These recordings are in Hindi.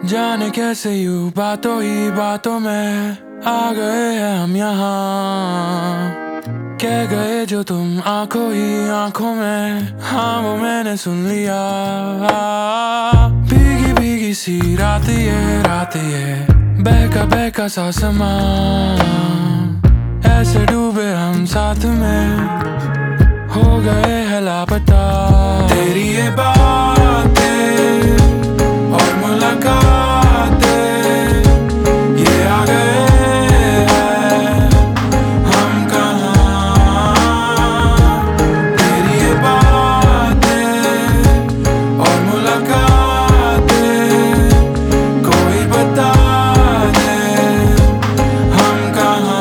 जाने कैसे यूं बातों ही बातों में आ गए हैं हम यहाँ। कह गए जो तुम आंखों ही आंखों में, हाँ वो मैंने सुन लिया। भीगी भीगी सी रात ये बहका सा समा, ऐसे डूबे हम साथ में, हो गए हैं लापता। तेरी ये बातें और मुलाकातें, ये आ गए हैं हम कहाँ। तेरी ये बातें और मुलाकातें, कोई बता दे हम कहाँ।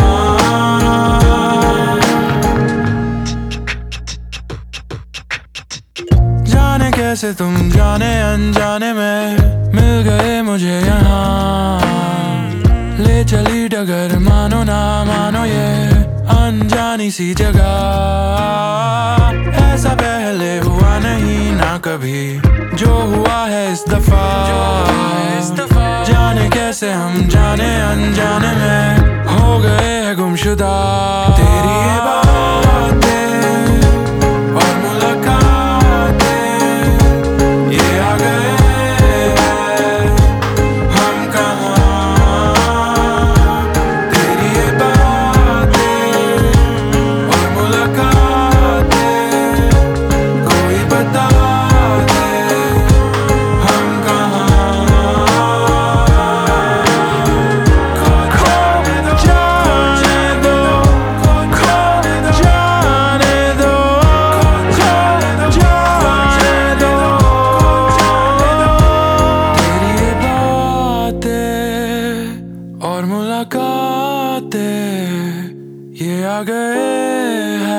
जाने कैसे तुम जाने अनजाने में मिल गए मुझे यहाँ। ले चली डगर मानो ना मानो ये अनजानी सी जगह। ऐसा पहले हुआ नहीं ना कभी, जो हुआ है इस दफा। जाने कैसे हम जाने अनजाने में हो गए हैं गुमशुदा। तेरी ये बातें और मुलाकातें, ये आ गए हैं हम कहाँ। तेरी ये बातें और मुलाकातें, कोई बता दे हम कहाँ। जाने दो, जाने दो, जाने दो। तेरी ये बातें और मुलाकातें, ये आ गए